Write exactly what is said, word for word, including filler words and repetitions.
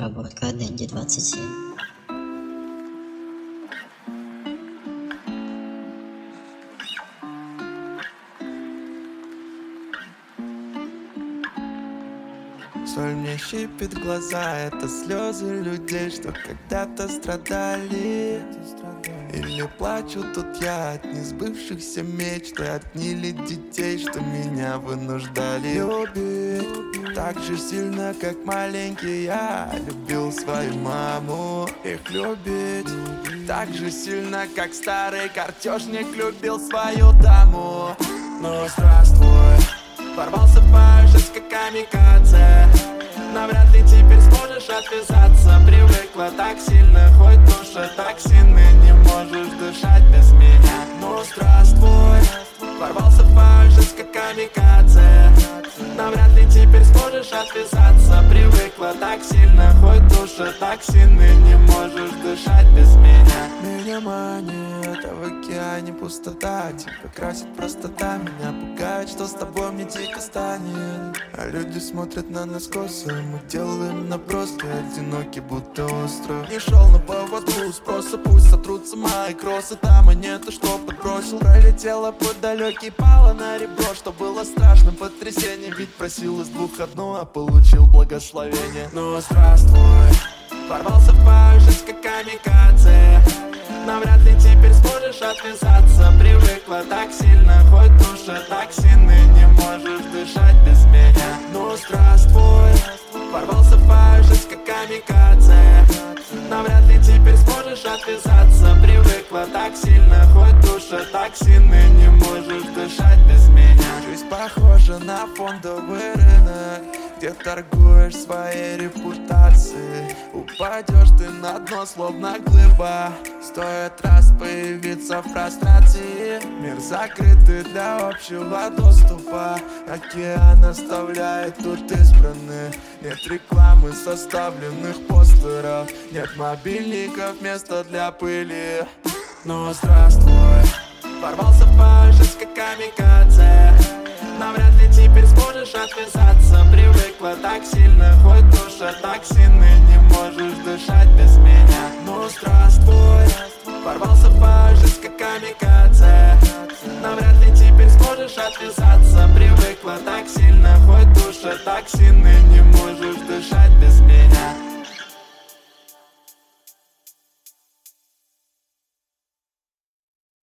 обработка Денди двадцать семь. Соль мне щипит глаза, это слезы людей, что когда-то страдали. Или плачу тут я от несбывшихся мечт, и от гнили детей, что меня вынуждали любить так же сильно, как маленький я любил свою маму. Их любить так же сильно, как старый картежник любил свою даму. Ну здравствуй, ворвался в мою жизнь как камикадзе. Навряд ли теперь сможешь отвязаться. Привыкла так сильно, хоть душа токсины, не можешь дышать без меня. Ну здравствуй, ворвался в мою жизнь как камикадзе. Навряд ли теперь сможешь отвязаться. Привыкла так сильно, хоть душа токсины, не можешь дышать без меня. Меня манит, это в океане пустота. Тебя красит простота, меня пугает, что с тобой мне дико станет. А люди смотрят на нас косо, мы делаем наброски, одиноки будто остров. Не шел на поводу спроса, пусть сотрутся мои кроссы. Там и нету, что подбросил. Пролетела под далекий, пала на ребро, что было страшным потрясением. Ведь просил из двух одну, а получил благословение. Ну здравствуй, ворвался в мою жизнь как камикадзе. Навряд ли теперь сможешь отвязаться. Привыкла так сильно, хоть душа токсины, не можешь дышать без меня. Ну здравствуй, ворвался в мою жизнь как камикадзе. Навряд ли теперь сможешь отвязаться. Привыкла так сильно, хоть душа токсины, не можешь дышать без меня. Жизнь похожа на фондовый рынок, где торгуешь своей репутацией. Упадешь ты на дно, словно глыба, стоит раз появиться в прострации. Мир закрытый для общего доступа, океан оставляет тут избранных. Нет рекламы составленных постеров, нет мобильников, места для пыли. Ну здравствуй, ворвался в мою жизнь как камикадзе. Навряд ли теперь сможешь отвязаться. Привыкла так сильно, хоть душа токсины, не можешь дышать без меня. Ну здравствуй, ворвался в мою жизнь как камикадзе. Навряд ли теперь сможешь отвязаться. Привыкла так сильно, хоть душа токсины, не можешь дышать без меня.